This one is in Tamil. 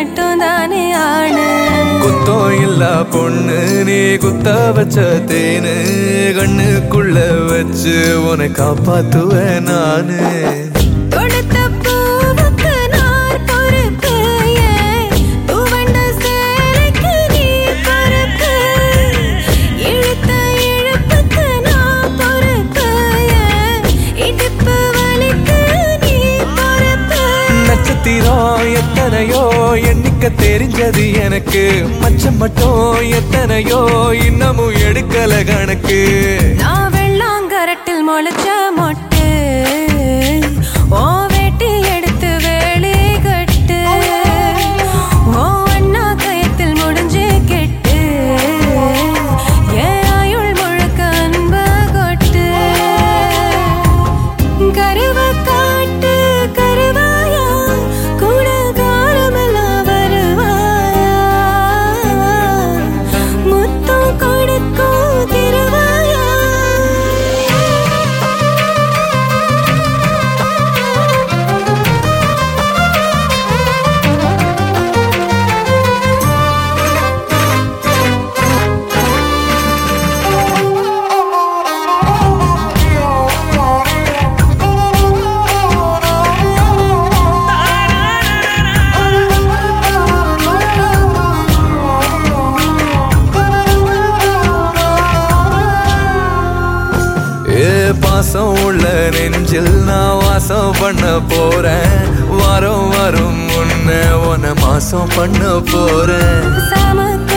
மட்டும் தானே ஆணு. குத்தம் இல்ல பொண்ணு நீ குத்த வச்ச தேனு கண்ணுக்குள்ள வச்சு உன்னை காப்பாத்துவேன் நானு. கொடுத்த பூவுக்கு நான் பொறுப்பு, பூவண்ட சேலைக்கு நீ பொறுப்பு, இழுத்த இழுப்புக்கு நான் பொறுப்பு, இடுப்பு வலிக்கு நீ பொறுப்பு. நட்சத்திரம் எத்தனையோ எண்ணிக்க தெரிஞ்சது எனக்கு, மச்சம் மட்டும் எத்தனையோ இன்னமும் எடுக்கல கணக்கு. நான் வெள்ளாங்கரட்டில் முளைச்ச மொட்டு, ஓ வேட்டி எடுத்து வேலி கட்டு, ஓ அண்ணா கயத்தில் முடிஞ்சு கெட்டு, ஏன் ஆயுள் முழுக்க அன்ப கொட்டு. கருவ காட்டு கருவாயா, கூட காலமெல்லாம் வருவாயா, முத்தம் கொடுக்கும் திருவாயா. பாசம் உள்ள நெஞ்சில் நான் வாசம் பண்ண போறேன், வாரம் வரும் முன்ன உன்னை மாசம் பண்ண போறேன். சமக்க